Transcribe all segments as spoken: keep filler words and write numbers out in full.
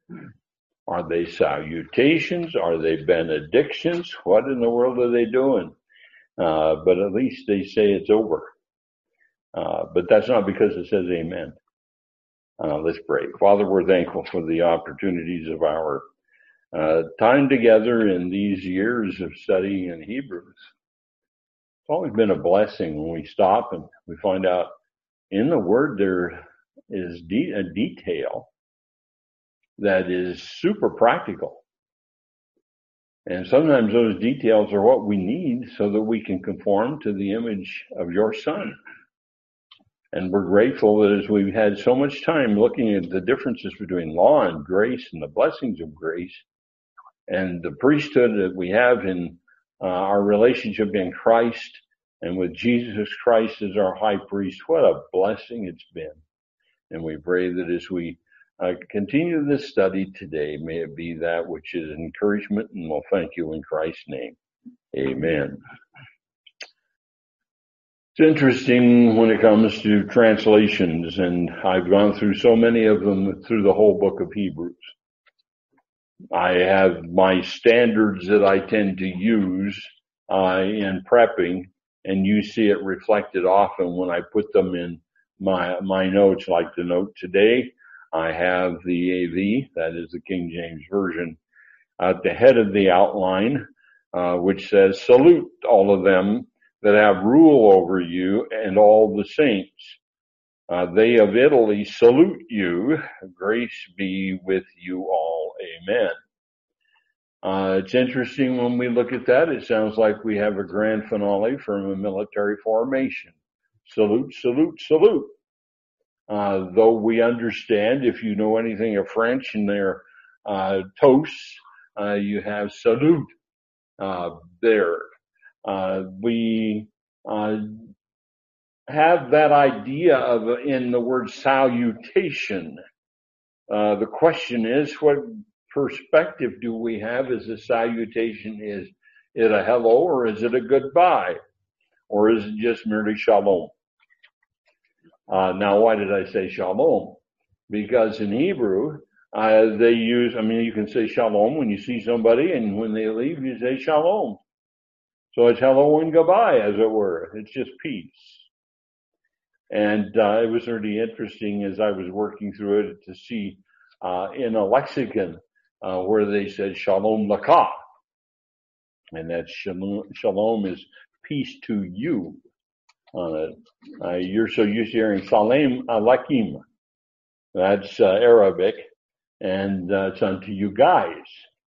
Are they salutations? Are they benedictions? What in the world are they doing? Uh, but at least they say it's over. Uh, but that's not because it says amen. Uh, let's pray. Father, we're thankful for the opportunities of our uh, time together in these years of studying in Hebrews. It's always been a blessing when we stop and we find out in the Word there is de- a detail that is super practical. And sometimes those details are what we need so that we can conform to the image of your Son. And we're grateful that as we've had so much time looking at the differences between law and grace and the blessings of grace and the priesthood that we have in uh, our relationship in Christ and with Jesus Christ as our high priest, what a blessing it's been. And we pray that as we uh, continue this study today, may it be that which is encouragement, and we'll thank you in Christ's name. Amen. It's interesting when it comes to translations, and I've gone through so many of them through the whole book of Hebrews. I have my standards that I tend to use uh, in prepping, and you see it reflected often when I put them in my my notes, like the note today. I have the A V, that is the King James Version, at the head of the outline, uh, which says, "Salute all of them that have rule over you and all the saints. Uh, they of Italy salute you. Grace be with you all. Amen." Uh, it's interesting when we look at that. It sounds like we have a grand finale from a military formation. Salute, salute, salute. Uh, though we understand, if you know anything of French and their uh, toasts, uh, you have salute uh, there. Uh, we uh, have that idea of in the word salutation. Uh, the question is, what perspective do we have as a salutation? Is it a hello, or is it a goodbye, or is it just merely shalom? Uh, now, why did I say shalom? Because in Hebrew, uh, they use, I mean, you can say shalom when you see somebody, and when they leave, you say shalom. So it's hello and goodbye, as it were. It's just peace. And uh, it was really interesting as I was working through it to see uh, in a lexicon uh, where they said shalom laka. And that shalom, shalom is peace to you. Uh, uh, you're so used to hearing salam aleichem. That's uh, Arabic, and uh, it's unto you guys.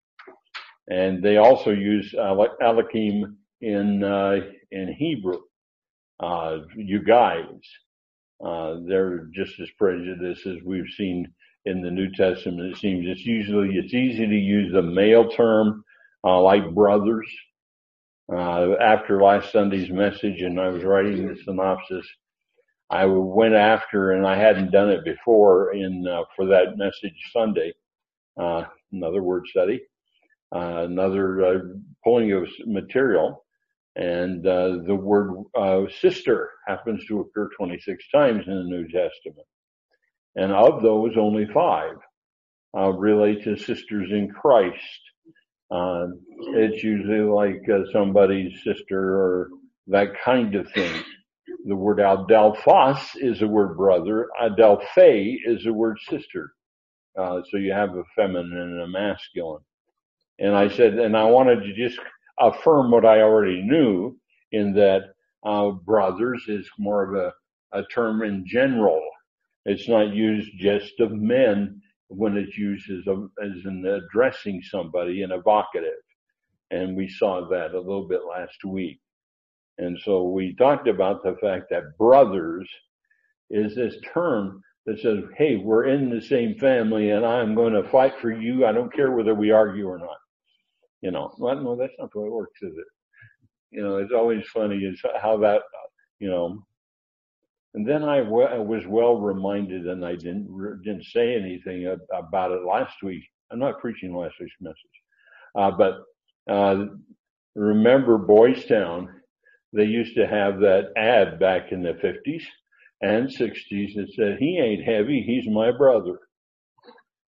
And they also use aleichem in uh, in Hebrew. Uh, you guys. Uh, they're just as prejudiced as we've seen in the New Testament. It seems it's usually, it's easy to use the male term, uh, like brothers. Uh, after last Sunday's message and I was writing the synopsis, I went after, and I hadn't done it before in, uh, for that message Sunday, uh, another word study, uh, another, uh, pulling of material. And uh, the word uh, sister happens to occur twenty-six times in the New Testament. And of those, only five uh, relate to sisters in Christ. Uh, it's usually like uh, somebody's sister or that kind of thing. The word adelphos is the word brother. Adelphe is the word sister. Uh, so you have a feminine and a masculine. And I said, and I wanted to just affirm what I already knew, in that uh, brothers is more of a, a term in general. It's not used just of men when it's used as, a, as in addressing somebody in a vocative. And we saw that a little bit last week. And so we talked about the fact that brothers is this term that says, hey, we're in the same family and I'm going to fight for you. I don't care whether we argue or not. You know, well, no, that's not the way it works, is it? You know, it's always funny is how that, you know, and then I, w- I was well reminded, and I didn't didn't say anything about it last week. I'm not preaching last week's message, uh, but uh, remember Boys Town? They used to have that ad back in the fifties and sixties that said, "He ain't heavy, he's my brother."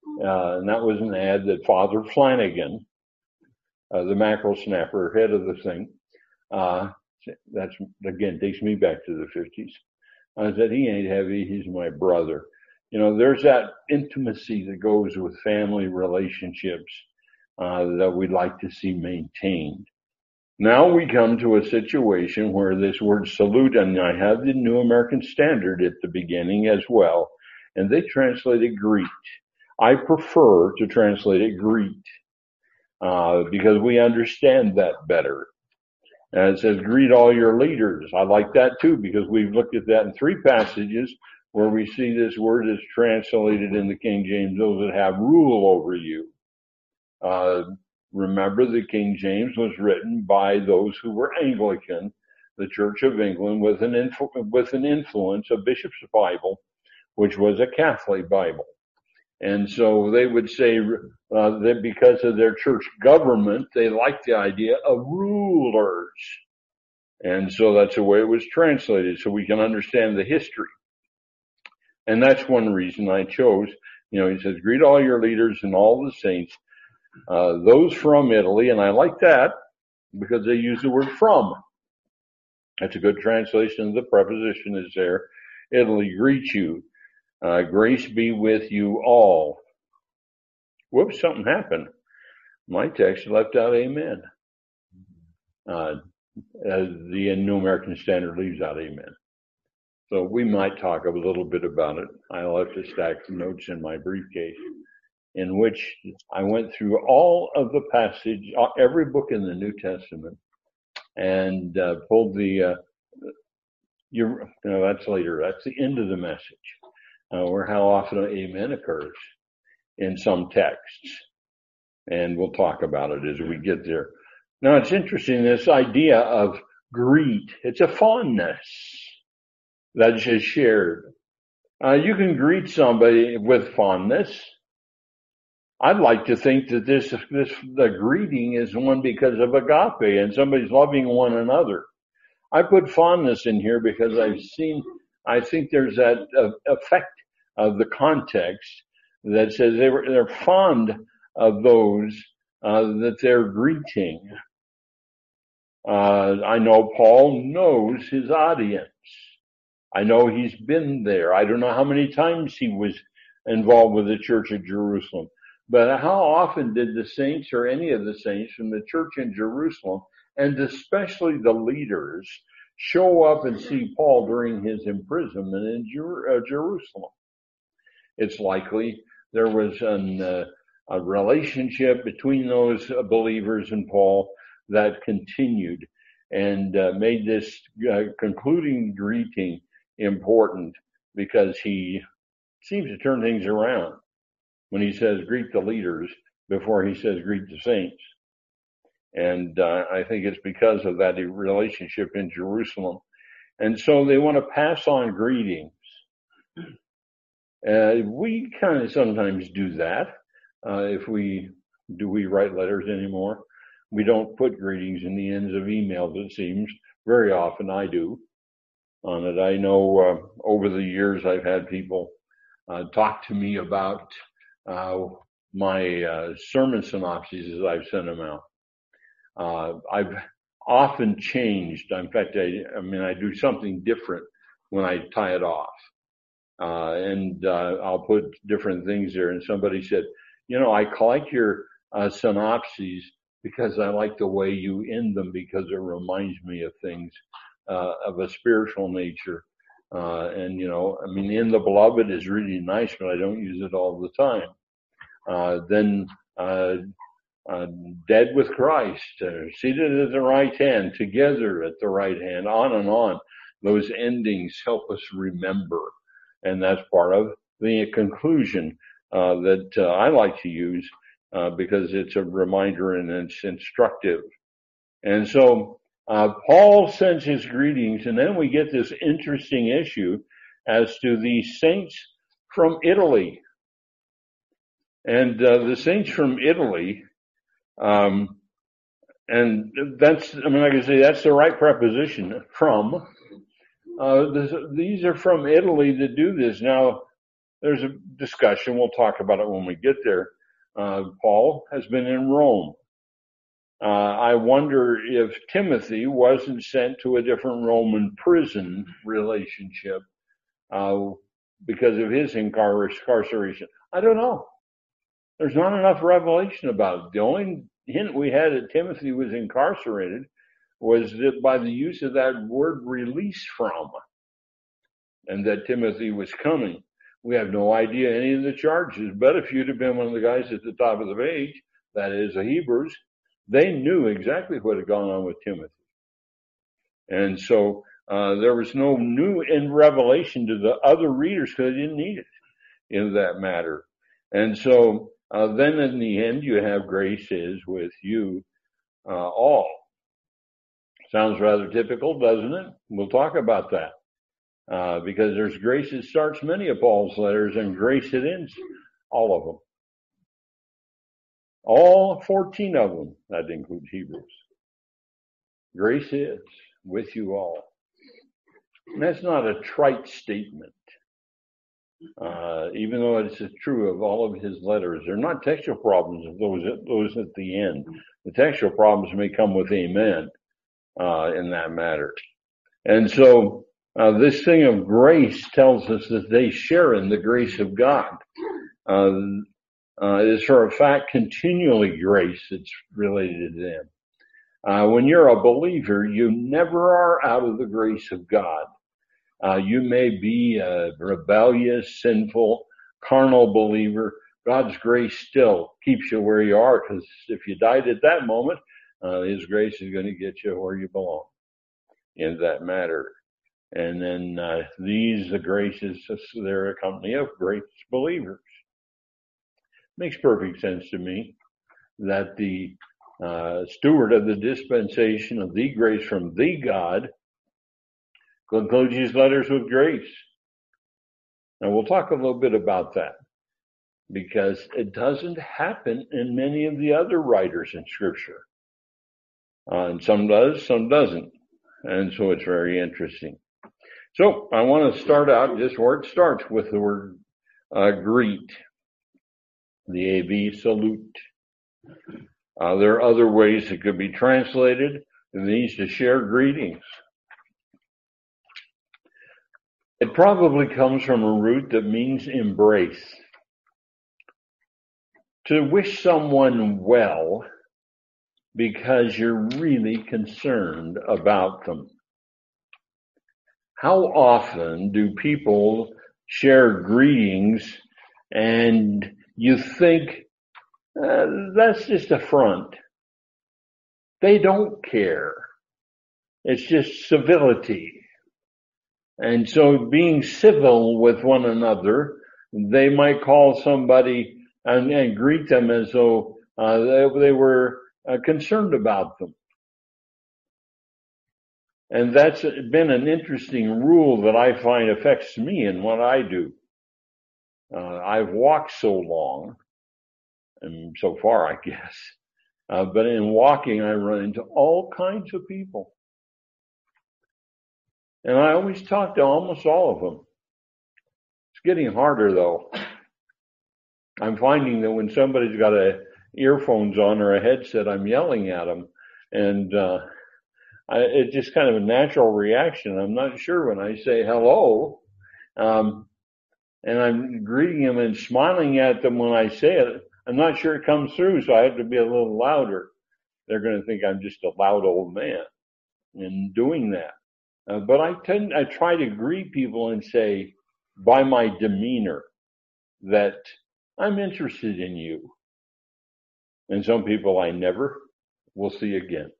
Uh, and that was an ad that Father Flanagan, uh, the mackerel snapper, head of the thing, uh, that's, again, takes me back to the fifties. I said, he ain't heavy, he's my brother. You know, there's that intimacy that goes with family relationships uh, that we'd like to see maintained. Now we come to a situation where this word salute, and I have the New American Standard at the beginning as well, and they translate it greet. I prefer to translate it greet uh, because we understand that better. And it says, greet all your leaders. I like that too because we've looked at that in three passages where we see this word is translated in the King James, those that have rule over you. Uh, remember, the King James was written by those who were Anglican, the Church of England, with an, influ- with an influence of Bishop's Bible, which was a Catholic Bible. And so they would say uh, that because of their church government, they liked the idea of rulers. And so that's the way it was translated, so we can understand the history. And that's one reason I chose, you know, he says, greet all your leaders and all the saints, uh, those from Italy. And I like that because they use the word from. That's a good translation. The preposition is there. Italy greets you. Uh, grace be with you all. Whoops, something happened. My text left out amen. Uh, as the New American Standard leaves out amen. So we might talk a little bit about it. I left a stack of notes in my briefcase in which I went through all of the passage, every book in the New Testament, and uh, pulled the, uh, you know, that's later. That's the end of the message. Uh, or how often amen occurs in some texts. And we'll talk about it as we get there. Now, it's interesting, this idea of greet. It's a fondness that is shared. Uh, you can greet somebody with fondness. I'd like to think that this, this, the greeting is one because of agape and somebody's loving one another. I put fondness in here because I've seen, I think there's that uh, effect of the context that says they were, they're fond of those uh, that they're greeting. Uh, I know Paul knows his audience. I know he's been there. I don't know how many times he was involved with the church at Jerusalem, but how often did the saints or any of the saints from the church in Jerusalem, and especially the leaders, show up and see Paul during his imprisonment in Jer- uh, Jerusalem? It's likely there was an, uh, a relationship between those believers and Paul that continued and uh, made this uh, concluding greeting important because he seems to turn things around when he says greet the leaders before he says greet the saints. And uh, I think it's because of that relationship in Jerusalem. And so they want to pass on greetings. Uh, we kind of sometimes do that. Uh, if we, do we write letters anymore? We don't put greetings in the ends of emails, it seems. Very often I do on it. I know uh, over the years I've had people uh, talk to me about uh, my uh, sermon synopses as I've sent them out. Uh, I've often changed. In fact, I, I mean, I do something different when I tie it off. Uh, and, uh, I'll put different things there. And somebody said, you know, I like your, uh, synopses because I like the way you end them because it reminds me of things, uh, of a spiritual nature. Uh, and, you know, I mean, in the beloved is really nice, but I don't use it all the time. Uh, then, uh, uh, dead with Christ, uh, seated at the right hand, together at the right hand, on and on. Those endings help us remember. And that's part of the conclusion uh, that uh, I like to use uh, because it's a reminder and it's instructive. And so uh, Paul sends his greetings, and then we get this interesting issue as to the saints from Italy. And uh, the saints from Italy, um, and that's, I mean, like I say, that's the right preposition, from. Uh, this, these are from Italy that do this. Now, there's a discussion. We'll talk about it when we get there. Uh, Paul has been in Rome. Uh, I wonder if Timothy wasn't sent to a different Roman prison relationship uh, because of his incarceration. I don't know. There's not enough revelation about it. The only hint we had that Timothy was incarcerated was that by the use of that word release from, and that Timothy was coming. We have no idea any of the charges, but if you'd have been one of the guys at the top of the page, that is the Hebrews, they knew exactly what had gone on with Timothy. And so uh, there was no new in revelation to the other readers because they didn't need it in that matter. And so uh, then in the end, you have grace is with you uh, all. Sounds rather typical, doesn't it? We'll talk about that. Uh, because there's grace that starts many of Paul's letters and grace that ends all of them. All fourteen of them, that includes Hebrews. Grace is with you all. And that's not a trite statement. Uh, even though it's true of all of his letters, they're not textual problems of those, those at the end. The textual problems may come with amen, uh, in that matter. And so, Uh, this thing of grace tells us that they share in the grace of God. Uh, uh, it is for a fact continually grace that's related to them. Uh, when you're a believer, you never are out of the grace of God. Uh, you may be a rebellious, sinful, carnal believer. God's grace still keeps you where you are, because if you died at that moment, uh, His grace is going to get you where you belong in that matter. And then uh, these, the graces, they're a company of great believers. Makes perfect sense to me that the uh, steward of the dispensation of the grace from the God concludes his letters with grace. And we'll talk a little bit about that, because it doesn't happen in many of the other writers in Scripture. Uh, and some does, some doesn't. And so it's very interesting. So I want to start out just where it starts, with the word uh, greet, the A B salute. Uh, there are other ways it could be translated. It means to share greetings. It probably comes from a root that means embrace. To wish someone well because you're really concerned about them. How often do people share greetings and you think, uh, that's just a front? They don't care. It's just civility. And so being civil with one another, they might call somebody and, and greet them as though uh, they, they were uh, concerned about them. And that's been an interesting rule that I find affects me in what I do. Uh, I've walked so long, and so far, I guess. Uh, but in walking, I run into all kinds of people. And I always talk to almost all of them. It's getting harder, though. I'm finding that when somebody's got a earphones on or a headset, I'm yelling at them. And, uh, I, it's just kind of a natural reaction. I'm not sure when I say hello, um, and I'm greeting them and smiling at them when I say it. I'm not sure it comes through, so I have to be a little louder. They're going to think I'm just a loud old man in doing that. Uh, but I tend, I try to greet people and say, by my demeanor, that I'm interested in you. And some people I never will see again.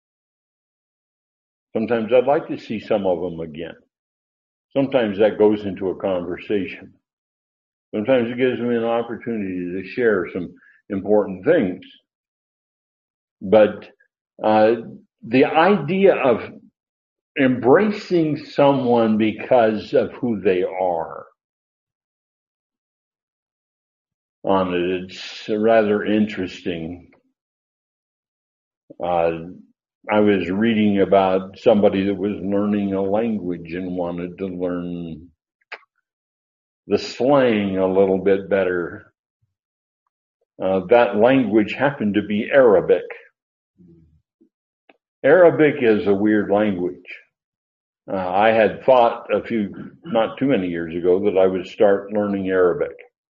Sometimes I'd like to see some of them again. Sometimes that goes into a conversation. Sometimes it gives me an opportunity to share some important things. But uh, the idea of embracing someone because of who they are on it, it's rather interesting. Uh, I was reading about somebody that was learning a language and wanted to learn the slang a little bit better. Uh, that language happened to be Arabic. Arabic is a weird language. Uh, I had thought a few, not too many years ago, that I would start learning Arabic.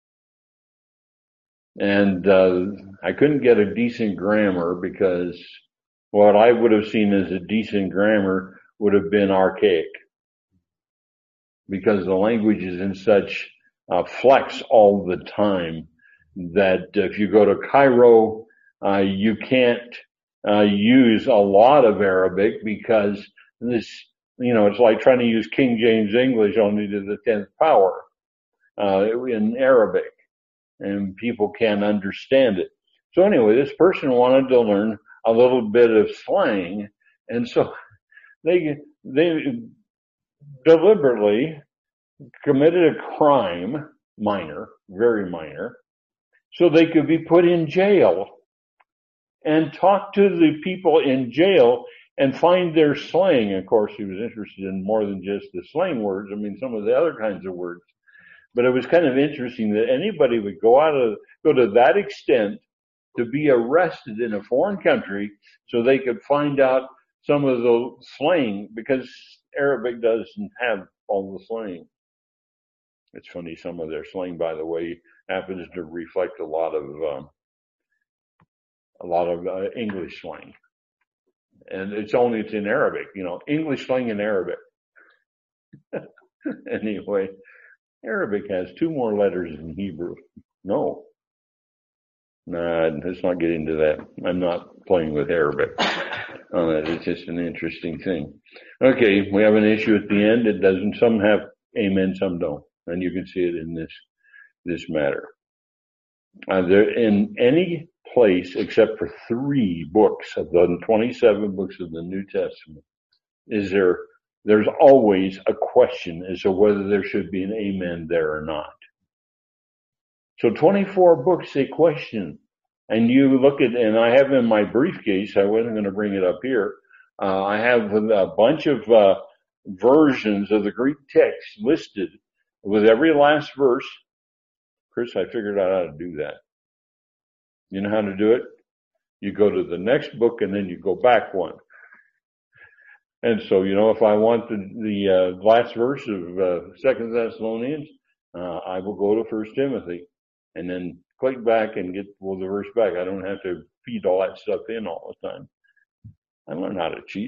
And uh, I couldn't get a decent grammar because what I would have seen as a decent grammar would have been archaic. Because the language is in such uh, flex all the time that if you go to Cairo, uh, you can't uh, use a lot of Arabic because this, you know, it's like trying to use King James English only to the tenth power uh, in Arabic, and people can't understand it. So anyway, this person wanted to learn a little bit of slang, and so they they deliberately committed a crime, minor, very minor, so they could be put in jail and talk to the people in jail and find their slang. Of course, he was interested in more than just the slang words. I mean, some of the other kinds of words. But it was kind of interesting that anybody would go out of, go to that extent to be arrested in a foreign country so they could find out some of the slang, because Arabic doesn't have all the slang. It's funny, some of their slang, by the way, happens to reflect a lot of um, a lot of uh, English slang, and it's only it's in Arabic, you know, English slang in Arabic. Anyway, Arabic has two more letters than Hebrew. No, nah, let's not get into that. I'm not playing with Arabic on that. It's just an interesting thing. Okay, we have an issue at the end. It doesn't. Some have amen, some don't. And you can see it in this, this matter. Uh, there, in any place except for three books of the twenty-seven books of the New Testament, is there, there's always a question as to whether there should be an amen there or not. So twenty-four books, a question. And you look at, and I have in my briefcase, I wasn't going to bring it up here, uh, I have a bunch of, uh, versions of the Greek text listed with every last verse. Chris, I figured out how to do that. You know how to do it? You go to the next book and then you go back one. And so, you know, if I want the, the uh, last verse of uh, Second Thessalonians, uh, I will go to First Timothy and then click back and get well, the verse back. I don't have to feed all that stuff in all the time. I learned how to cheat.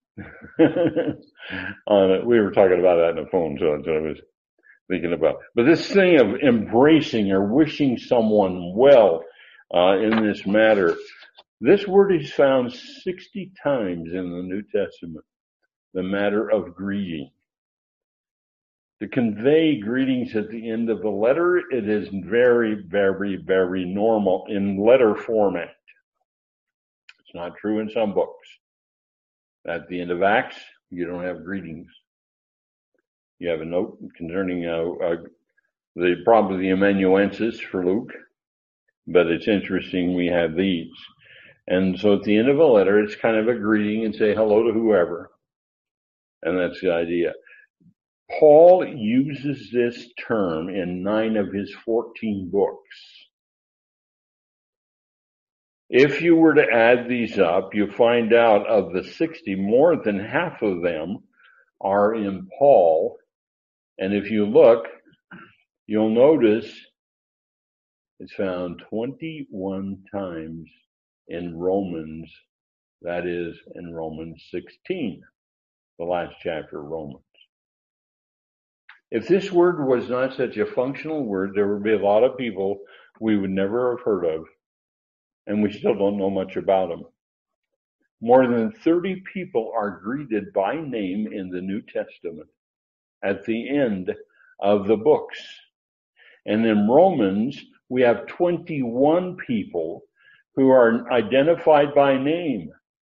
uh, we were talking about that on the phone, so, so I was thinking about. But this thing of embracing or wishing someone well uh, in this matter, this word is found sixty times in the New Testament, the matter of greeting. To convey greetings at the end of the letter, it is very, very, very normal in letter format. It's not true in some books. At the end of Acts, you don't have greetings. You have a note concerning uh, uh, the probably the amanuensis for Luke, but it's interesting we have these. And so at the end of a letter, it's kind of a greeting and say hello to whoever. And that's the idea. Paul uses this term in nine of his fourteen books. If you were to add these up, you find out of the sixty, more than half of them are in Paul. And if you look, you'll notice it's found twenty-one times in Romans, that is in Romans sixteen, the last chapter of Romans. If this word was not such a functional word, there would be a lot of people we would never have heard of, and we still don't know much about them. More than thirty people are greeted by name in the New Testament at the end of the books. And in Romans, we have twenty-one people who are identified by name.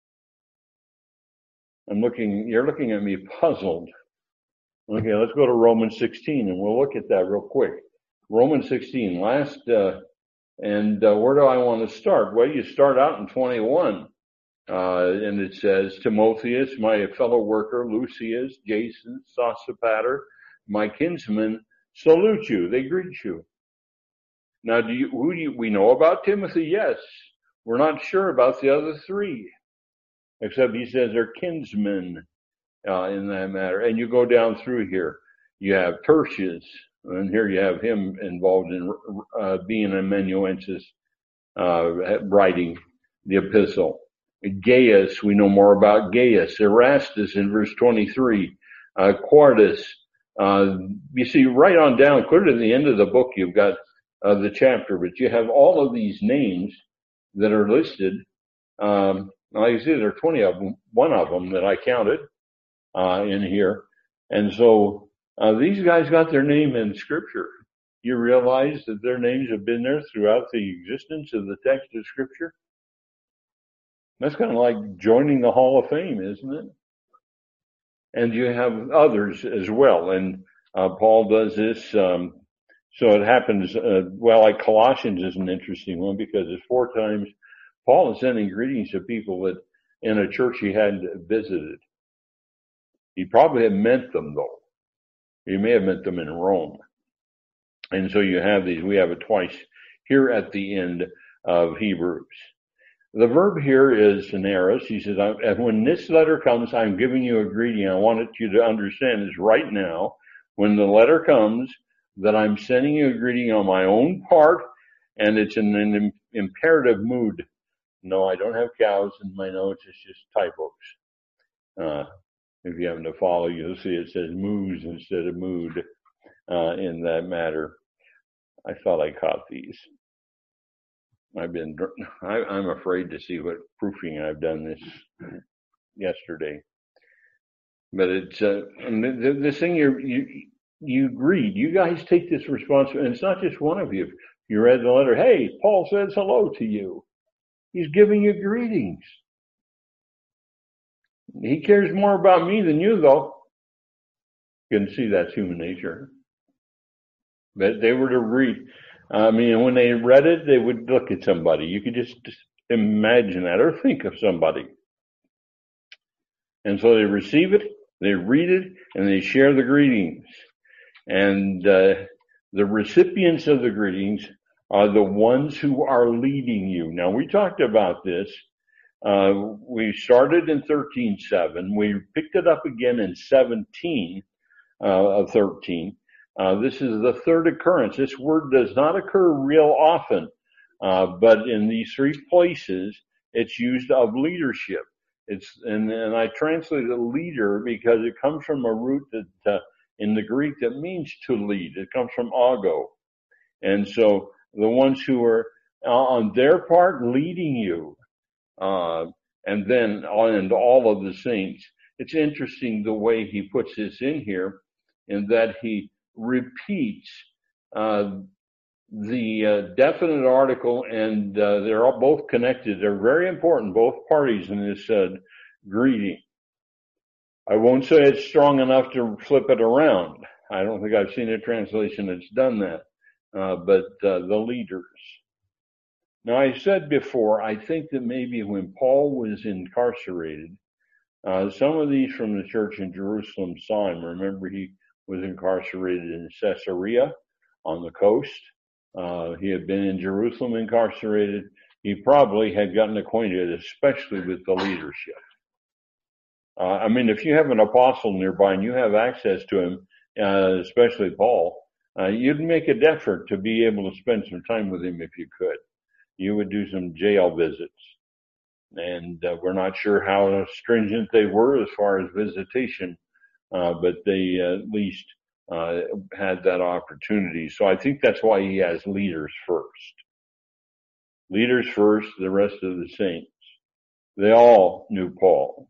I'm looking, you're looking at me puzzled. Okay, let's go to Romans sixteen and we'll look at that real quick. Romans sixteen, last, uh, and uh, where do I want to start? Well, you start out in twenty-one. Uh, and it says, Timotheus, my fellow worker, Lucius, Jason, Sosipater, my kinsman, salute you. They greet you. Now, do you, who do you, we know about Timothy? Yes. We're not sure about the other three, except he says they're kinsmen uh, in that matter. And you go down through here. You have Tertius, and here you have him involved in uh, being an amanuensis, uh, writing the epistle. Gaius, we know more about Gaius. Erastus in verse twenty-three. Uh, Quartus. Uh, you see, right on down, clear to the end of the book, you've got uh, the chapter, but you have all of these names that are listed. Um, like I said, there are twenty of them, one of them that I counted uh, in here. And so uh, these guys got their name in Scripture. You realize that their names have been there throughout the existence of the text of Scripture? That's kind of like joining the Hall of Fame, isn't it? And you have others as well. And uh, Paul does this. Um, so it happens, uh, well, like Colossians is an interesting one because it's four times Paul is sending greetings to people that in a church he hadn't visited. He probably had meant them, though. He may have meant them in Rome. And so you have these. We have it twice here at the end of Hebrews. The verb here is aneros. He says, and when this letter comes, I'm giving you a greeting. I want you to understand is right now, when the letter comes, that I'm sending you a greeting on my own part, and it's in an imperative mood. No, I don't have cows in my notes. It's just typos. Uh, if you happen to follow, you'll see it says moos instead of mood uh, in that matter. I thought I caught these. I've been, I, I'm afraid to see what proofing I've done this yesterday. But it's, uh, the, this thing you you, you greet, you guys take this responsibility, and it's not just one of you. You read the letter, hey, Paul says hello to you. He's giving you greetings. He cares more about me than you, though. You can see that's human nature. But they were to read. I mean, when they read it, they would look at somebody. You could just, just imagine that or think of somebody. And so they receive it, they read it, and they share the greetings. And uh, the recipients of the greetings are the ones who are leading you. Now, we talked about this. Uh, we started in thirteen seven. We picked it up again in seventeen uh, of thirteen. Uh, this is the third occurrence. This word does not occur real often, uh, but in these three places, it's used of leadership. It's and, and I translated leader because it comes from a root that uh, in the Greek that means to lead. It comes from ago, and so the ones who are on their part leading you, uh, and then and all of the saints. It's interesting the way he puts this in here, in that he repeats uh, the uh, definite article, and uh, they're all both connected. They're very important, both parties in this uh, greeting. I won't say it's strong enough to flip it around. I don't think I've seen a translation that's done that, uh, but uh, the leaders. Now, I said before, I think that maybe when Paul was incarcerated, uh, some of these from the church in Jerusalem saw him. Remember, he was incarcerated in Caesarea on the coast. Uh, he had been in Jerusalem incarcerated. He probably had gotten acquainted, especially with the leadership. Uh, I mean, if you have an apostle nearby and you have access to him, uh, especially Paul, uh, you'd make an effort to be able to spend some time with him if you could. You would do some jail visits. And uh, we're not sure how stringent they were as far as visitation. Uh, but they uh, at least uh, had that opportunity. So I think that's why he has leaders first. Leaders first, the rest of the saints. They all knew Paul.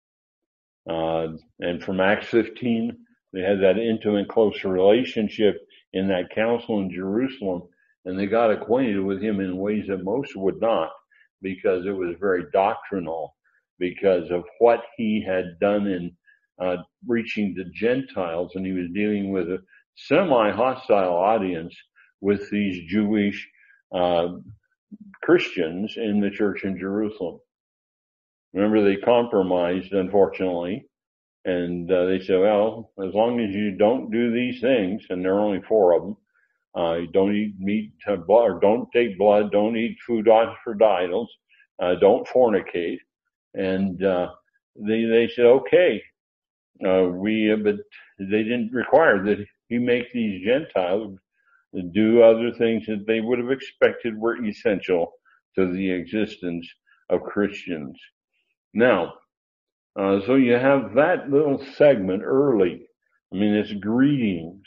Uh, and from Acts fifteen, they had that intimate, close relationship in that council in Jerusalem, and they got acquainted with him in ways that most would not, because it was very doctrinal, because of what he had done in Uh, reaching the Gentiles, and he was dealing with a semi-hostile audience with these Jewish uh, Christians in the church in Jerusalem. Remember, they compromised, unfortunately, And uh, they said, well, as long as you don't do these things, and there are only four of them, uh, you don't eat meat, uh, blood, or don't take blood, don't eat food offered to idols, uh, don't fornicate. And uh, they they said, okay, uh, we, uh, but they didn't require that he make these Gentiles do other things that they would have expected were essential to the existence of Christians. Now, uh, so you have that little segment early. I mean, it's greetings.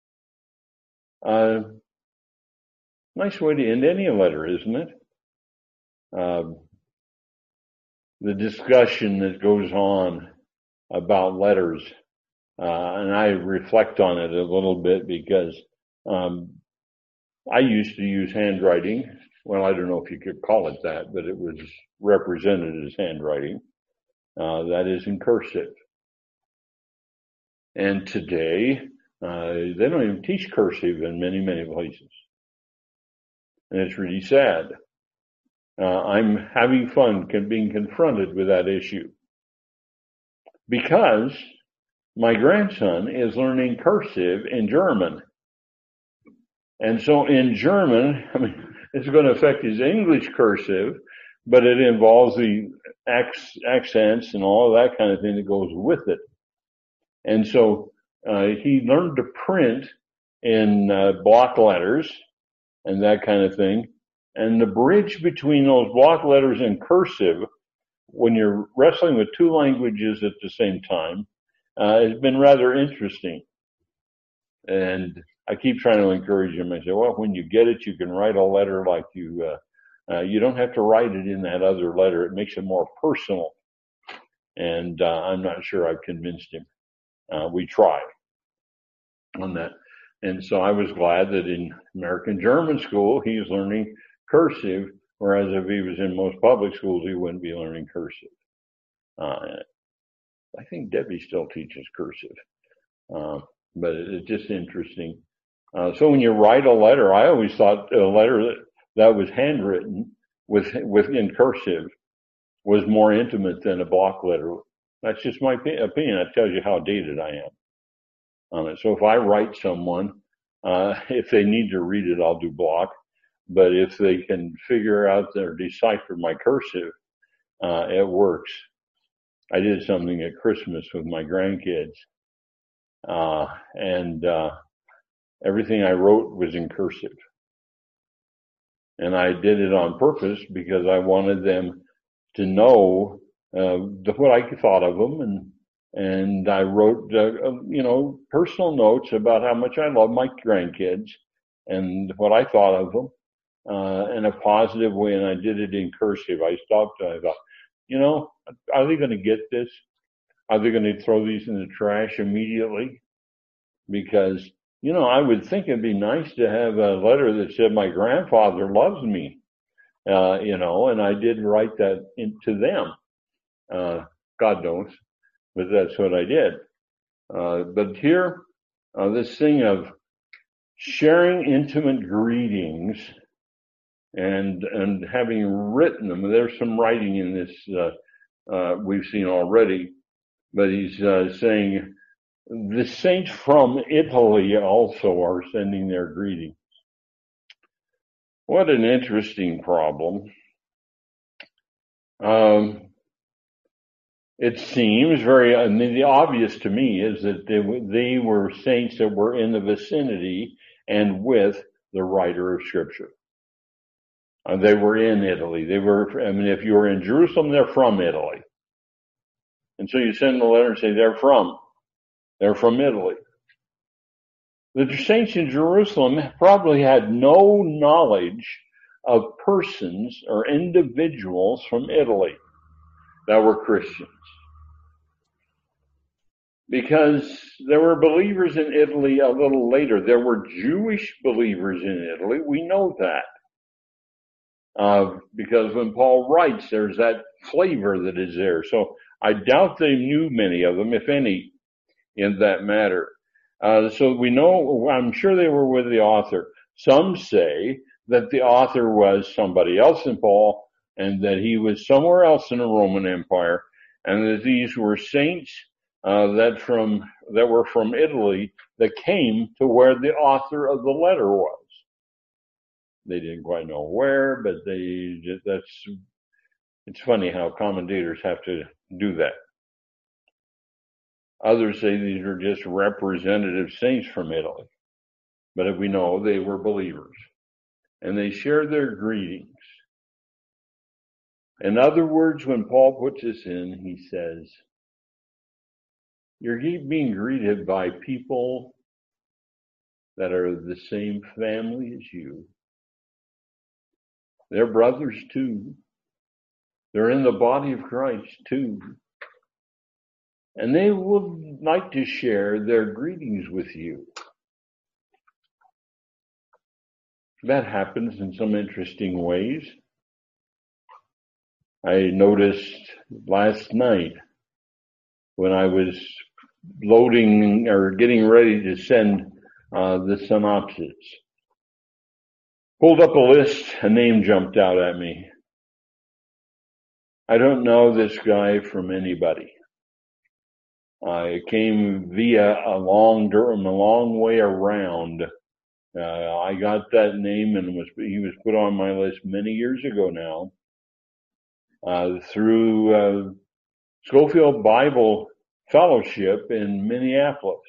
Uh, nice way to end any letter, isn't it? Uh, the discussion that goes on about letters, uh, and I reflect on it a little bit because um, I used to use handwriting. Well, I don't know if you could call it that, but it was represented as handwriting. Uh, that is in cursive. And today, uh, they don't even teach cursive in many, many places. And it's really sad. Uh, I'm having fun being confronted with that issue because my grandson is learning cursive in German. And so in German, I mean, it's going to affect his English cursive, but it involves the ac- accents and all of that kind of thing that goes with it. And so uh, he learned to print in uh, block letters and that kind of thing. And the bridge between those block letters and cursive, when you're wrestling with two languages at the same time, uh, has been rather interesting. And I keep trying to encourage him. I say, well, when you get it, you can write a letter like you, uh, uh, you don't have to write it in that other letter. It makes it more personal. And, uh, I'm not sure I've convinced him. Uh, we try on that. And so I was glad that in American German school, he's learning cursive, whereas if he was in most public schools, he wouldn't be learning cursive. Uh, I think Debbie still teaches cursive. Uh, but it's just interesting. Uh, so when you write a letter, I always thought a letter that, that was handwritten with, with in cursive was more intimate than a block letter. That's just my opinion. That tells you how dated I am on it. So if I write someone, uh, if they need to read it, I'll do block. But if they can figure out or decipher my cursive, uh, it works. I did something at Christmas with my grandkids, uh, and, uh, everything I wrote was in cursive. And I did it on purpose because I wanted them to know, uh, what I thought of them. And, and I wrote, uh, you know, personal notes about how much I love my grandkids and what I thought of them, uh, in a positive way. And I did it in cursive. I stopped and I thought, you know, are they going to get this? Are they going to throw these in the trash immediately? Because, you know, I would think it'd be nice to have a letter that said my grandfather loves me, uh, you know, and I did write that into them. Uh, God knows, but that's what I did. Uh, but here, uh, this thing of sharing intimate greetings and, and having written them, there's some writing in this, uh, uh, we've seen already, but he's, uh, saying, the saints from Italy also are sending their greetings. What an interesting problem. Um, it seems very, I mean, the obvious to me is that they, they were saints that were in the vicinity and with the writer of Scripture. Uh, they were in Italy. They were, I mean, if you were in Jerusalem, they're from Italy. And so you send a letter and say, they're from. They're from Italy. The saints in Jerusalem probably had no knowledge of persons or individuals from Italy that were Christians. Because there were believers in Italy a little later. There were Jewish believers in Italy. We know that. Uh, because when Paul writes, there's that flavor that is there. So I doubt they knew many of them, if any, in that matter. Uh, so we know, I'm sure they were with the author. Some say that the author was somebody else than Paul and that he was somewhere else in the Roman Empire and that these were saints uh, that from that were from Italy that came to where the author of the letter was. They didn't quite know where, but they just, that's, it's funny how commentators have to do that. Others say these are just representative saints from Italy, but if we know they were believers, and they shared their greetings. In other words, when Paul puts this in, he says, you're being greeted by people that are the same family as you. They're brothers too. They're in the body of Christ too. And they would like to share their greetings with you. That happens in some interesting ways. I noticed last night when I was loading or getting ready to send uh, the synopsis, pulled up a list, a name jumped out at me. I don't know this guy from anybody. Uh, it came via a long, a long way around. Uh, I got that name and was he was put on my list many years ago now uh, through uh, Schofield Bible Fellowship in Minneapolis.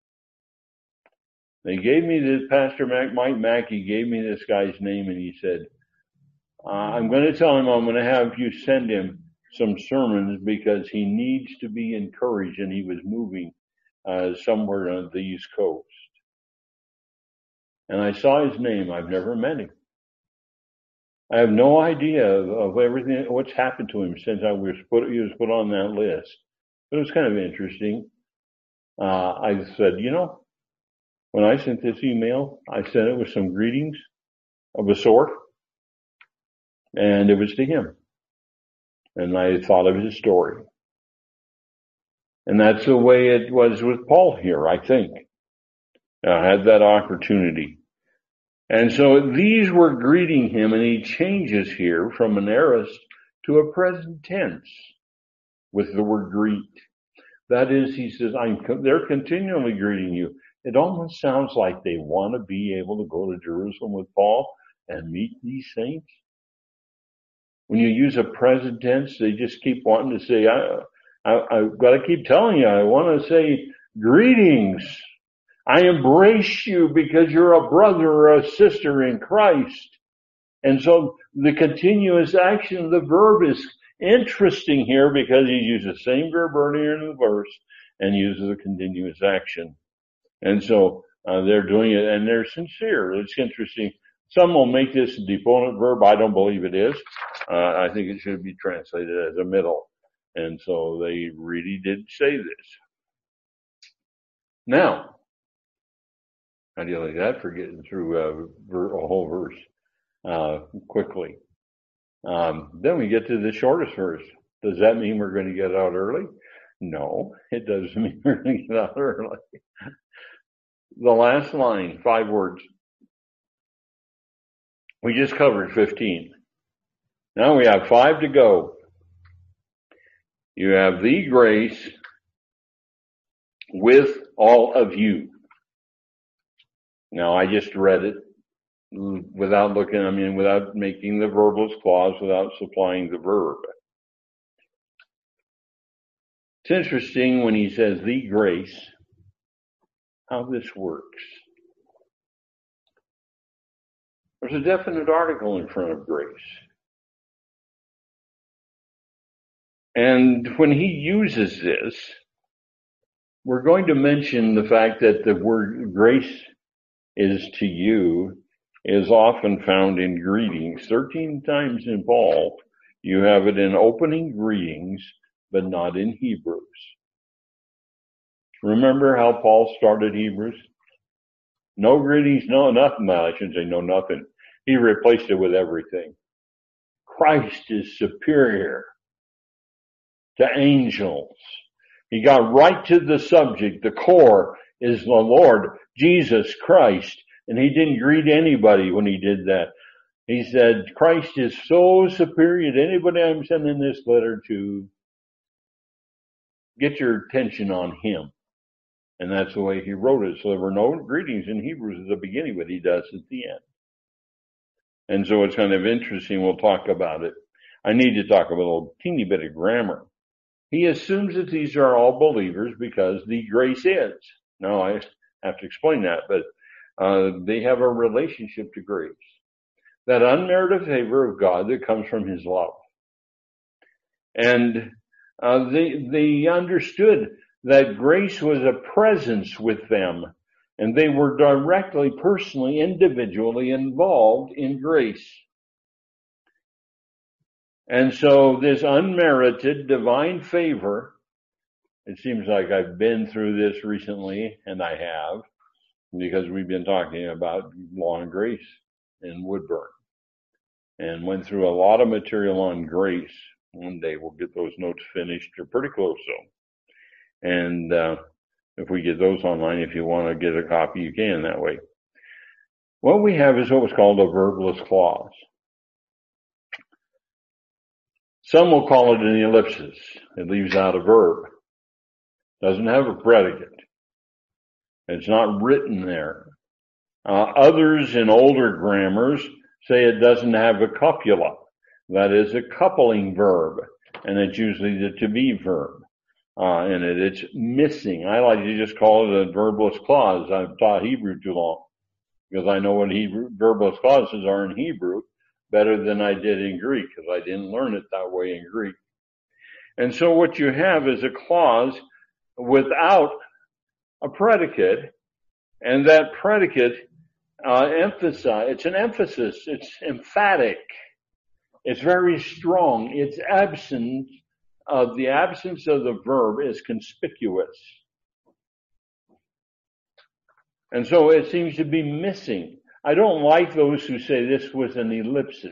They gave me this, Pastor Mac, Mike Mackey gave me this guy's name and he said, uh, I'm going to tell him I'm going to have you send him some sermons because he needs to be encouraged, and he was moving uh, somewhere on the East Coast. And I saw his name. I've never met him. I have no idea of, of everything, what's happened to him since I was put, he was put on that list. But it was kind of interesting. Uh, I said, you know, when I sent this email, I sent it with some greetings of a sort, and it was to him. And I thought of his story. And that's the way it was with Paul here, I think. I had that opportunity. And so these were greeting him, and he changes here from an aorist to a present tense with the word greet. That is, he says, I'm, they're continually greeting you. It almost sounds like they want to be able to go to Jerusalem with Paul and meet these saints. When you use a present tense, they just keep wanting to say, I, I, I've got to keep telling you, I want to say greetings. I embrace you because you're a brother or a sister in Christ. And so the continuous action of the verb is interesting here because he uses the same verb earlier in the verse and uses a continuous action. And so uh, they're doing it and they're sincere. It's interesting. Some will make this a deponent verb. I don't believe it is. Uh, I think it should be translated as a middle. And so they really did say this. Now, how do you like that for getting through a, ver- a whole verse uh, quickly? Um, then we get to the shortest verse. Does that mean we're going to get out early? No, it doesn't mean we're going to get out early. The last line, five words. We just covered fifteen. Now we have five to go. You have the grace with all of you. Now I just read it without looking, I mean, without making the verbalist clause, without supplying the verb. It's interesting when he says the grace, how this works. There's a definite article in front of grace. And when he uses this, we're going to mention the fact that the word grace is to you is often found in greetings. thirteen times in Paul, you have it in opening greetings, but not in Hebrews. Remember how Paul started Hebrews? No greetings, no nothing. I shouldn't say no nothing. He replaced it with everything. Christ is superior to angels. He got right to the subject. The core is the Lord Jesus Christ. And he didn't greet anybody when he did that. He said, Christ is so superior to anybody I'm sending this letter to. get your attention on him. And that's the way he wrote it. So there were no greetings in Hebrews at the beginning, but he does at the end. And so it's kind of interesting. We'll talk about it. I need to talk about a little teeny bit of grammar. He assumes that these are all believers because the grace is. Now, I have to explain that, but uh, they have a relationship to grace. That unmerited favor of God that comes from his love. And uh, they, they understood that grace was a presence with them, and they were directly, personally, individually involved in grace. And so this unmerited divine favor, it seems like I've been through this recently, and I have, because we've been talking about law and grace in Woodburn, and went through a lot of material on grace. One day we'll get those notes finished. They're pretty close, though. And uh, if we get those online, if you want to get a copy, you can that way. What we have is what was called a verbless clause. Some will call it an ellipsis. It leaves out a verb. Doesn't have a predicate. It's not written there. Uh, others in older grammars say it doesn't have a copula. That is a coupling verb, and it's usually the to be verb. Uh, in it, it's missing. I like to just call it a verbless clause. I've taught Hebrew too long because I know what Hebrew verbless clauses are in Hebrew better than I did in Greek because I didn't learn it that way in Greek. And so what you have is a clause without a predicate, and that predicate uh, emphasize. It's an emphasis. It's emphatic. It's very strong. It's absent. Of the absence of the verb is conspicuous. And so it seems to be missing. I don't like those who say this was an ellipsis.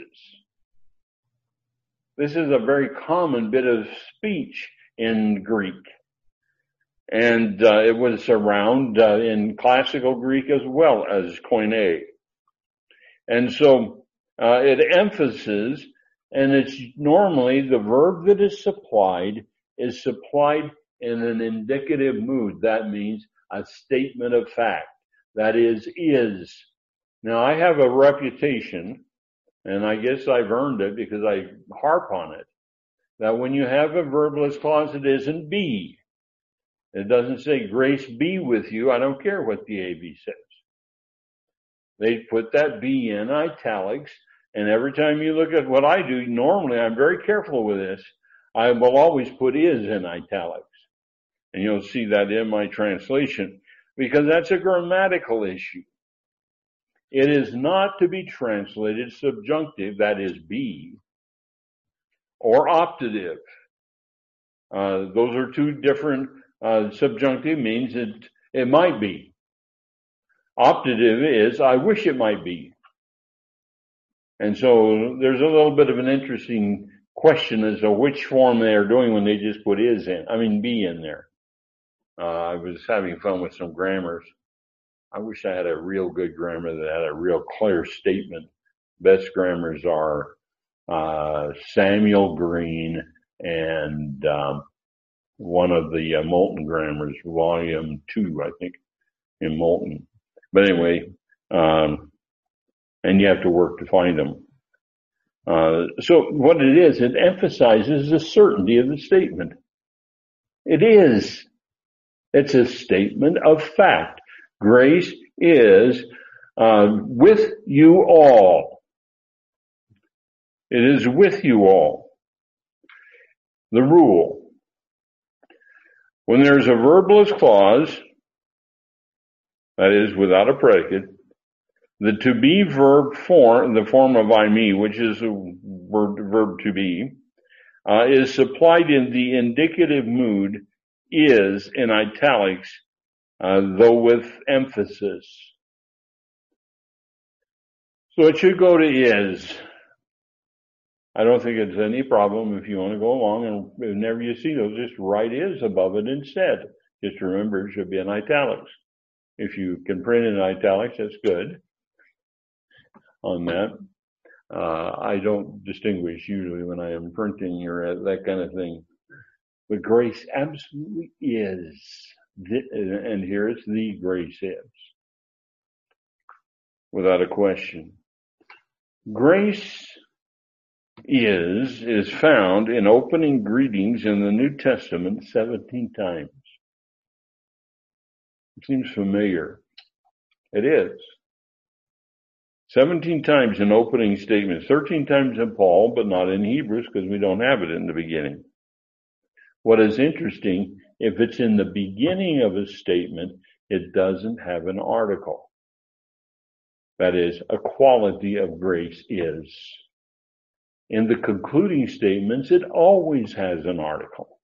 This is a very common bit of speech in Greek. And uh, it was around uh, in classical Greek as well as Koine. And so uh, it emphasizes. And it's normally the verb that is supplied is supplied in an indicative mood. That means a statement of fact. That is, is. Now I have a reputation, and I guess I've earned it because I harp on it, that when you have a verbless clause, it isn't be. It doesn't say grace be with you. I don't care what the A B says. They put that be in italics. And every time you look at what I do, normally I'm very careful with this. I will always put is in italics. And you'll see that in my translation because that's a grammatical issue. It is not to be translated subjunctive, that is be, or optative. Uh, those are two different, uh, subjunctive means it, it might be. Optative is I wish it might be. And so there's a little bit of an interesting question as to which form they are doing when they just put is in, I mean be in there. Uh, I was having fun with some grammars. I wish I had a real good grammar that had a real clear statement. Best grammars are uh, Samuel Green and um, one of the uh, Moulton grammars, volume two, I think, in Moulton. But anyway, um, and you have to work to find them. Uh, so what it is, it emphasizes the certainty of the statement. It is. It's a statement of fact. Grace is uh, with you all. It is with you all. The rule. When there's a verbless clause, that is without a predicate, the to be verb form, the form of I me, which is a verb, verb to be, uh, is supplied in the indicative mood is in italics, uh, though with emphasis. So it should go to is. I don't think it's any problem if you want to go along and whenever you see those, just write is above it instead. Just remember it should be in italics. If you can print in italics, that's good. On that, uh, I don't distinguish usually when I am printing or that kind of thing. But grace absolutely is. And here it's the grace is. Without a question. Grace is is found in opening greetings in the New Testament seventeen times. It seems familiar. It is. seventeen times in opening statements, thirteen times in Paul, but not in Hebrews because we don't have it in the beginning. What is interesting, if it's in the beginning of a statement, it doesn't have an article. That is, a quality of grace is. In the concluding statements, it always has an article.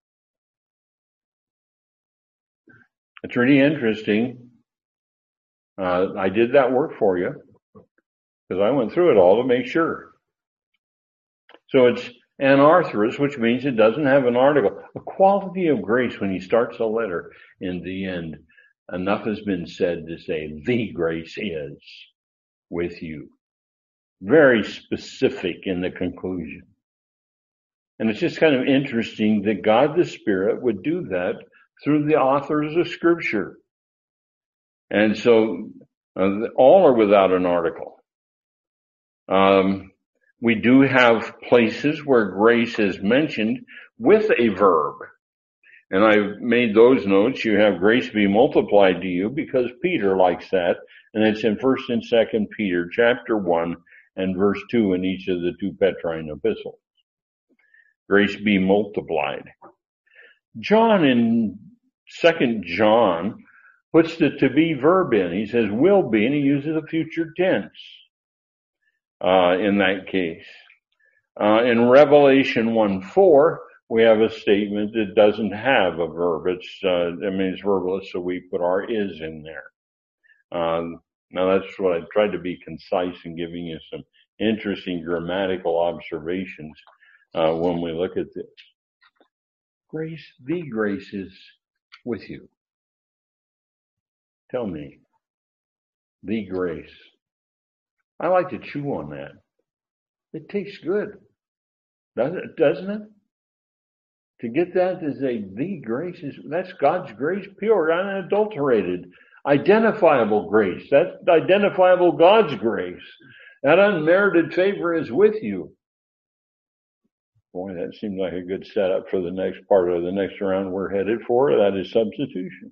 It's really interesting. Uh, I did that work for you because I went through it all to make sure. So it's anarthrous, which means it doesn't have an article. A quality of grace, when he starts a letter, in the end, enough has been said to say, the grace is with you. Very specific in the conclusion. And it's just kind of interesting that God the Spirit would do that through the authors of Scripture. And so uh, all are without an article. Um, we do have places where grace is mentioned with a verb. And I've made those notes. You have grace be multiplied to you because Peter likes that. And it's in First and Second Peter chapter one and verse two in each of the two Petrine epistles. Grace be multiplied. John in Second John puts the to be verb in. He says will be, and he uses a future tense uh, in that case. Uh, in Revelation one four, we have a statement that doesn't have a verb. It's, uh, I mean, it's verbless, so we put our is in there. Um, now that's what I tried to be concise in giving you some interesting grammatical observations, uh, when we look at this. Grace, the grace is with you. Tell me, the grace. I like to chew on that. It tastes good. Doesn't it? Doesn't it? To get that to say the grace is, that's God's grace, pure, unadulterated, identifiable grace. That's identifiable God's grace. That unmerited favor is with you. Boy, that seems like a good setup for the next part of the next round we're headed for. That is substitution.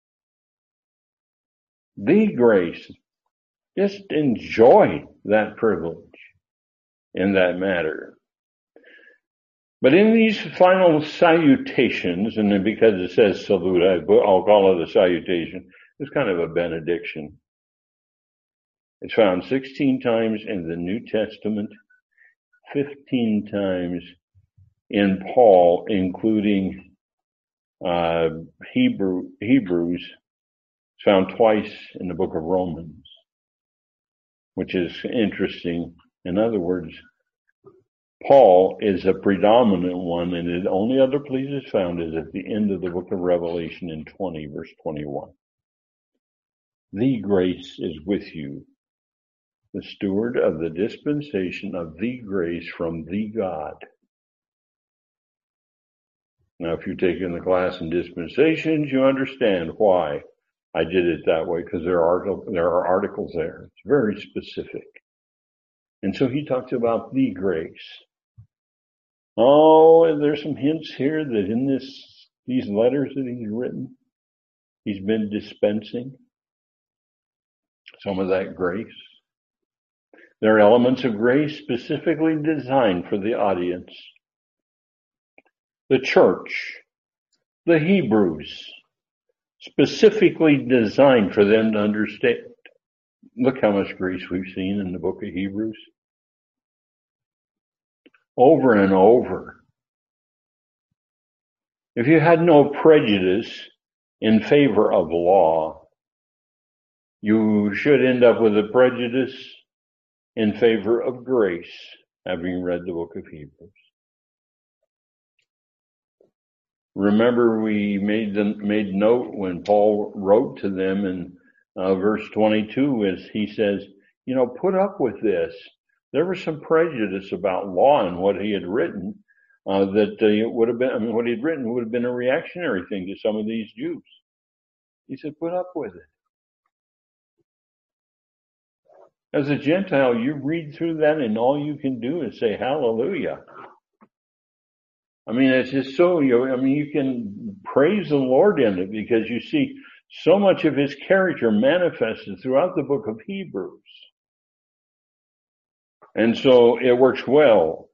The grace. Just enjoy that privilege in that matter. But in these final salutations, and then because it says salute, I'll call it a salutation. It's kind of a benediction. It's found sixteen times in the New Testament, fifteen times in Paul, including uh, Hebrew, Hebrews. It's found twice in the book of Romans, which is interesting. In other words, Paul is a predominant one, and the only other place it's found is at the end of the book of Revelation in twenty, verse twenty-one. The grace is with you, the steward of the dispensation of the grace from the God. Now, if you've taken the class in dispensations, you understand why I did it that way, because there are, there are articles there. It's very specific. And so he talks about the grace. Oh, and there's some hints here that in this, these letters that he's written, he's been dispensing some of that grace. There are elements of grace specifically designed for the audience. The church, the Hebrews, specifically designed for them to understand. Look how much grace we've seen in the book of Hebrews. Over and over. If you had no prejudice in favor of law, you should end up with a prejudice in favor of grace, having read the book of Hebrews. Remember, we made the, made note when Paul wrote to them in uh, verse twenty-two, as he says, you know, put up with this. There was some prejudice about law and what he had written, uh, that uh, it would have been, I mean, what he'd written would have been a reactionary thing to some of these Jews. He said, put up with it. As a Gentile, you read through that and all you can do is say hallelujah. I mean, it's just so, you know, I mean, you can praise the Lord in it because you see so much of his character manifested throughout the book of Hebrews. And so it works well.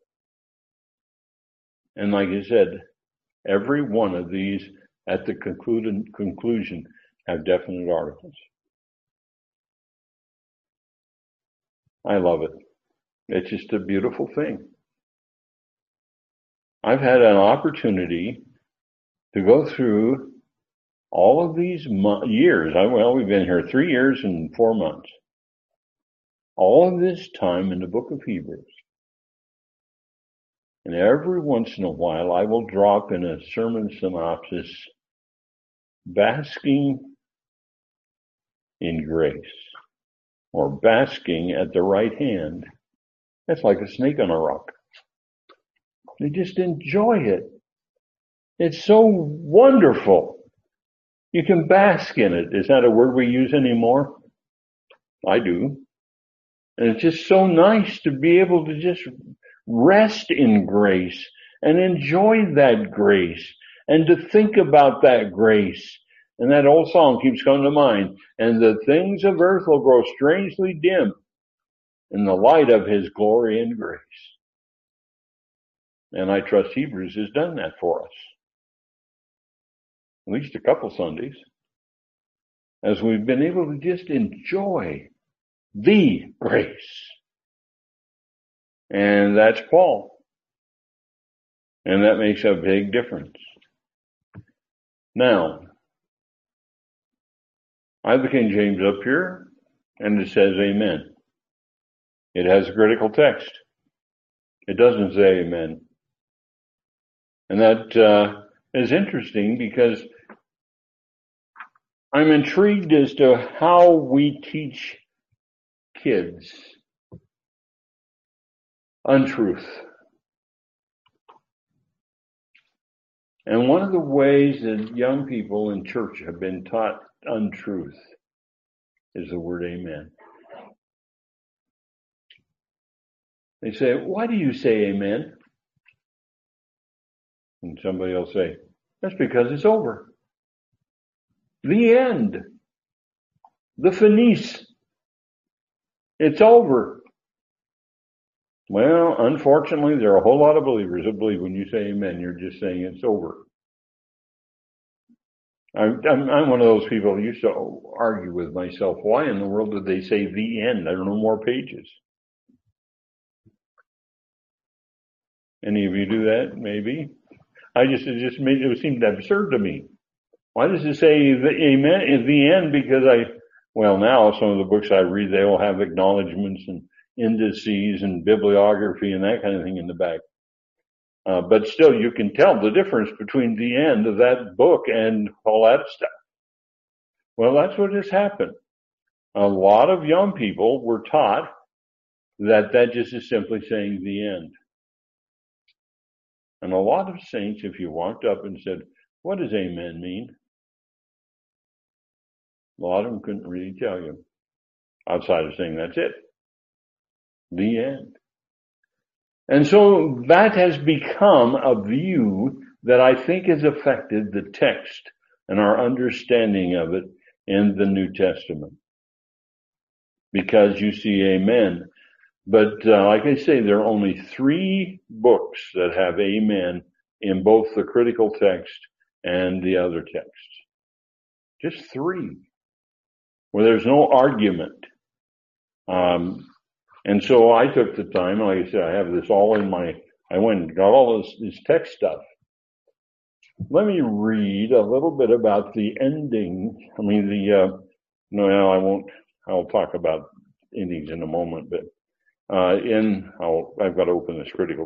And like I said, every one of these at the concluded conclusion have definite articles. I love it. It's just a beautiful thing. I've had an opportunity to go through all of these mo- years. I, well, we've been here three years and four months. All of this time in the book of Hebrews. And every once in a while, I will drop in a sermon synopsis, basking in grace, or basking at the right hand. That's like a snake on a rock. You just enjoy it. It's so wonderful. You can bask in it. Is that a word we use anymore? I do. And it's just so nice to be able to just rest in grace and enjoy that grace and to think about that grace. And that old song keeps coming to mind. And the things of earth will grow strangely dim in the light of his glory and grace. And I trust Hebrews has done that for us. At least a couple Sundays. As we've been able to just enjoy the grace. And that's Paul. And that makes a big difference. Now, I have the King James up here, and it says amen. It has a critical text. It doesn't say amen. And that uh, is interesting because I'm intrigued as to how we teach kids untruth. And one of the ways that young people in church have been taught untruth is the word amen. They say, why do you say amen? And somebody will say, that's because it's over. The end. The finis. It's over. Well, unfortunately, there are a whole lot of believers who believe when you say amen, you're just saying it's over. I'm, I'm, I'm one of those people who used to argue with myself. Why in the world did they say the end? I don't know more pages. Any of you do that? Maybe. I just, it just made, it seemed absurd to me. Why does it say the amen at the end? Because I, well, now some of the books I read, they all have acknowledgments and indices and bibliography and that kind of thing in the back. Uh, but still, you can tell the difference between the end of that book and all that stuff. Well, that's what has happened. A lot of young people were taught that that just is simply saying the end. And a lot of saints, if you walked up and said, what does amen mean? A lot of them couldn't really tell you, outside of saying that's it. The end. And so that has become a view that I think has affected the text and our understanding of it in the New Testament. Because you see amen. But uh, like I say, there are only three books that have amen in both the critical text and the other text. Just three. Where there's no argument. Um, and so I took the time, like I said, I have this all in my, I went and got all this, this text stuff. Let me read a little bit about the ending. I mean, the, uh, no, I won't, I'll talk about endings in a moment, but, uh, in, I'll, I've got to open this critical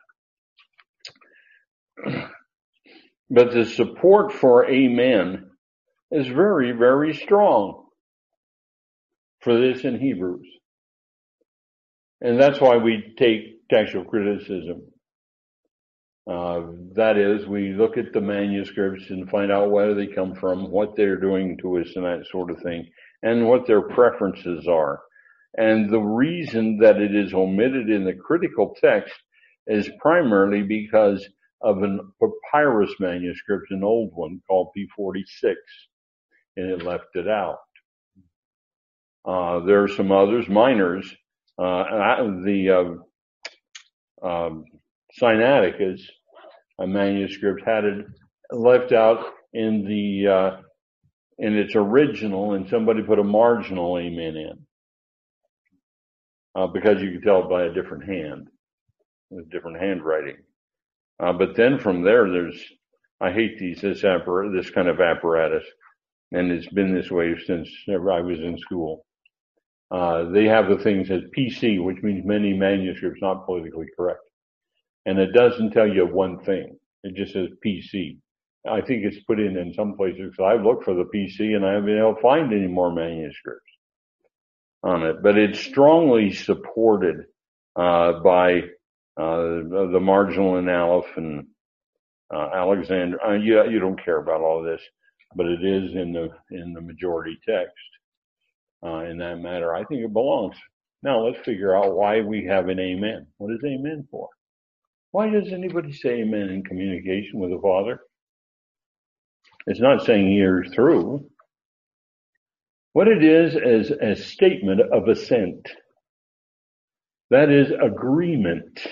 text. But the support for amen is very, very strong for this in Hebrews. And that's why we take textual criticism. Uh, that is, we look at the manuscripts and find out where they come from, what they're doing to us and that sort of thing, and what their preferences are. And the reason that it is omitted in the critical text is primarily because of a papyrus manuscript, an old one called P forty-six, and it left it out. Uh, there are some others, minors. Uh, the uh, um, Sinaiticus, a manuscript, had it left out in the uh, in its original, and somebody put a marginal amen in uh, because you could tell by a different hand, a different handwriting. Uh, but then from there, there's I hate these this appar- this kind of apparatus, and it's been this way since I was in school. Uh, they have the things as P C, which means many manuscripts not politically correct. And it doesn't tell you one thing. It just says P C. I think it's put in in some places. So I've looked for the P C and I haven't been able to find any more manuscripts on it. But it's strongly supported uh, by uh, the marginal and Aleph and uh, Alexander. Uh, you, you don't care about all of this, but it is in the in the majority text. Uh, in that matter, I think it belongs. Now let's figure out why we have an amen. What is amen for? Why does anybody say amen in communication with the Father? It's not saying you're through. What it is is a statement of assent. That is agreement.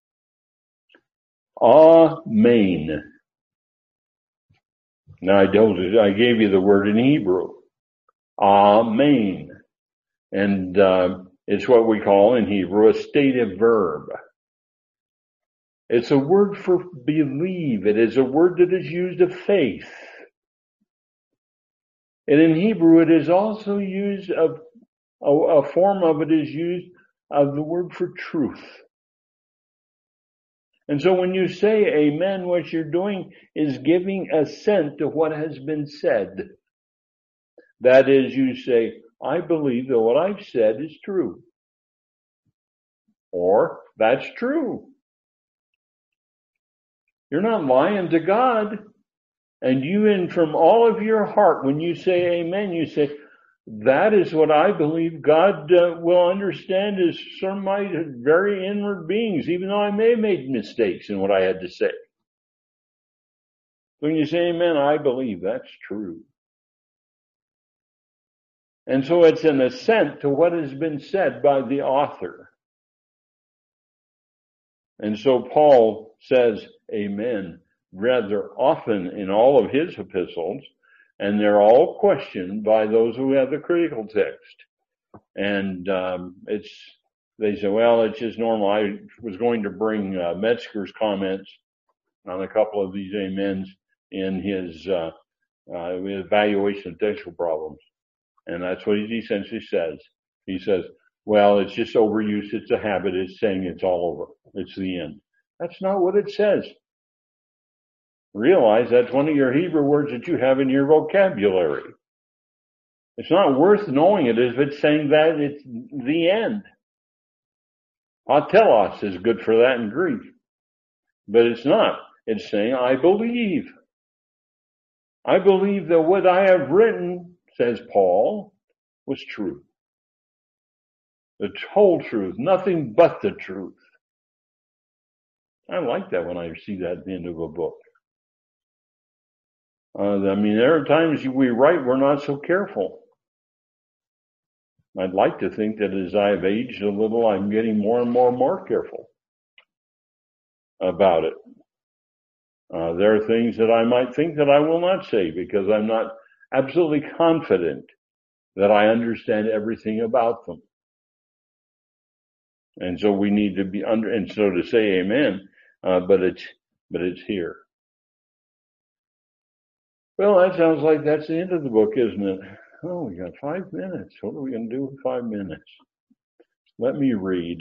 Amen. Now I told you, I gave you the word in Hebrew. Amen. And uh, it's what we call in Hebrew a stative verb. It's a word for believe. It is a word that is used of faith. And in Hebrew, it is also used of, a, a form of it is used of the word for truth. And so when you say amen, what you're doing is giving assent to what has been said. That is, you say, I believe that what I've said is true. Or, that's true. You're not lying to God. And you, in from all of your heart, when you say amen, you say, that is what I believe God uh, will understand as some my very inward beings, even though I may have made mistakes in what I had to say. When you say amen, I believe that's true. And so it's an assent to what has been said by the author. And so Paul says amen rather often in all of his epistles, and they're all questioned by those who have the critical text. And um, it's they say, well, it's just normal. I was going to bring uh, Metzger's comments on a couple of these amens in his uh, uh, evaluation of textual problems. And that's what he essentially says. He says, well, it's just overuse. It's a habit. It's saying it's all over. It's the end. That's not what it says. Realize that's one of your Hebrew words that you have in your vocabulary. It's not worth knowing it if it's saying that it's the end. Atelos is good for that in Greek. But it's not. It's saying, I believe. I believe that what I have written, says Paul, was true. The whole truth, nothing but the truth. I like that when I see that at the end of a book. Uh, I mean, there are times we write, we're not so careful. I'd like to think that as I've aged a little, I'm getting more and more and more careful about it. Uh, there are things that I might think that I will not say because I'm not absolutely confident that I understand everything about them. And so we need to be under, and so to say amen, uh, but it's, but it's here. Well, that sounds like that's the end of the book, isn't it? Oh, we got five minutes. What are we going to do with five minutes? Let me read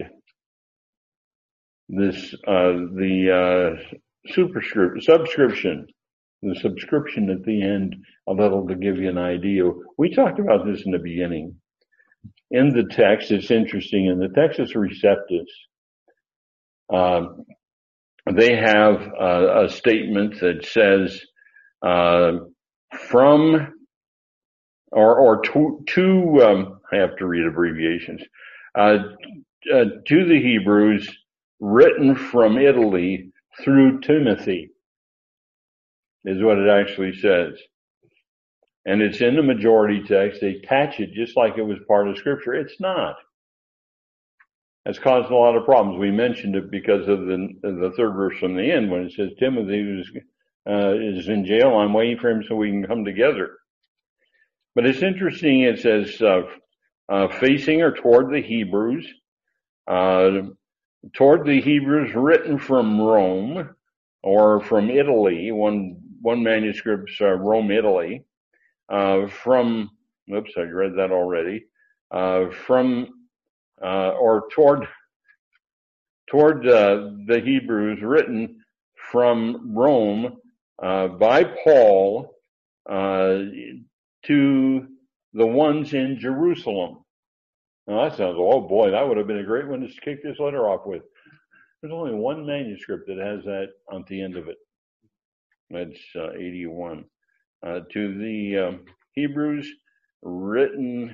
this, uh, the, uh, superscript, subscription, the subscription at the end, a little to give you an idea. We talked about this in the beginning. In the text, it's interesting, in the Textus Receptus, um, they have a, a statement that says, uh, from, or, or to, to um, I have to read abbreviations, uh, uh, to the Hebrews, written from Italy through Timothy, is what it actually says. And it's in the majority text. They attach it just like it was part of Scripture. It's not. It's caused a lot of problems. We mentioned it because of the the third verse from the end when it says Timothy was, uh, is in jail. I'm waiting for him so we can come together. But it's interesting. It says uh, uh, facing or toward the Hebrews, uh, toward the Hebrews, written from Rome or from Italy. One one manuscript's uh, Rome, Italy. Uh, from, oops, I read that already. Uh, from uh, or toward toward uh, the Hebrews, written from Rome uh, by Paul uh, to the ones in Jerusalem. Now that sounds, oh boy, that would have been a great one to kick this letter off with. There's only one manuscript that has that on the end of it. That's uh, eighty-one. Uh, to the um, Hebrews, written,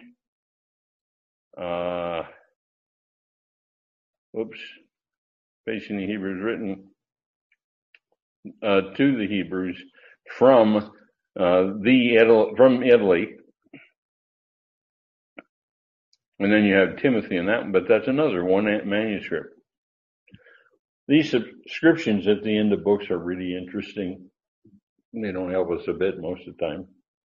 uh, oops, facing the Hebrews, written uh, to the Hebrews from uh, the from Italy, and then you have Timothy in that one, but that's another one manuscript. These subscriptions at the end of books are really interesting. They don't help us a bit most of the time.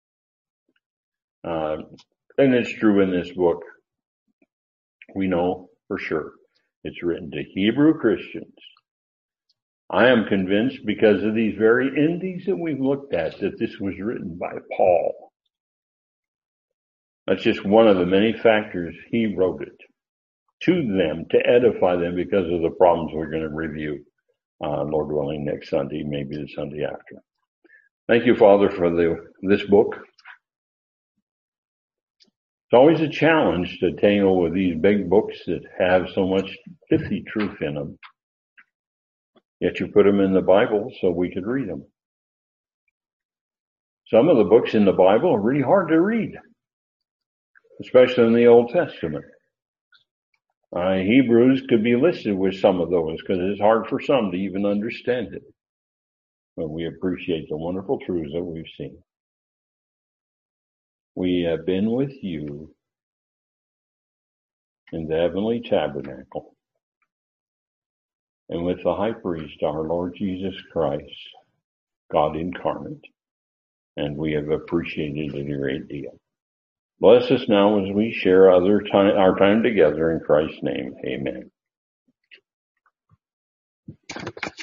Uh, and it's true in this book. We know for sure it's written to Hebrew Christians. I am convinced because of these very endings that we've looked at that this was written by Paul. That's just one of the many factors he wrote it to them to edify them because of the problems we're going to review, uh, Lord willing, next Sunday, maybe the Sunday after. Thank you, Father, for the, this book. It's always a challenge to tangle with these big books that have so much pithy truth in them. Yet you put them in the Bible so we could read them. Some of the books in the Bible are really hard to read, especially in the Old Testament. Uh, Hebrews could be listed with some of those because it's hard for some to even understand it. But we appreciate the wonderful truths that we've seen. We have been with you in the heavenly tabernacle and with the high priest, our Lord Jesus Christ, God incarnate, and we have appreciated it a great deal. Bless us now as we share other time, our time together in Christ's name. Amen.